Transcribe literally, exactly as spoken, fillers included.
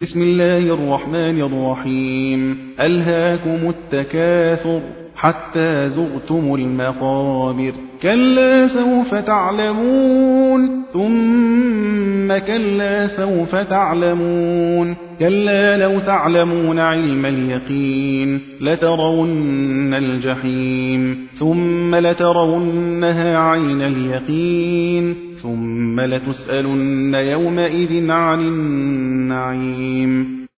بسم الله الرحمن الرحيم. ألهاكم التكاثر حتى زرتم المقابر. كلا سوف تعلمون ثم كلا سوف تعلمون. كلا لو تعلمون علم اليقين لترون الجحيم ثم لترونها عين اليقين ثم لتسألن يومئذ عن النعيم.